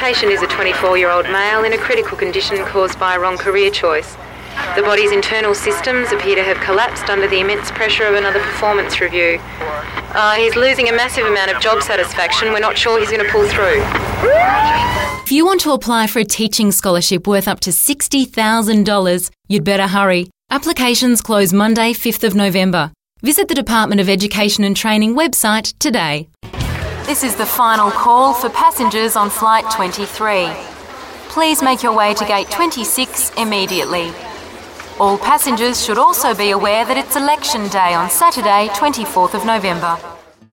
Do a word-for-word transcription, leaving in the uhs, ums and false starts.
patient is a twenty-four-year-old male in a critical condition caused by a wrong career choice. The body's internal systems appear to have collapsed under the immense pressure of another performance review. Uh, he's losing a massive amount of job satisfaction. We're not sure he's going to pull through. If you want to apply for a teaching scholarship worth up to sixty thousand dollars, you'd better hurry. Applications close Monday, fifth of November. Visit the Department of Education and Training website today. This is the final call for passengers on Flight twenty-three. Please make your way to Gate twenty-six immediately. All passengers should also be aware that it's Election Day on Saturday, twenty-fourth of November.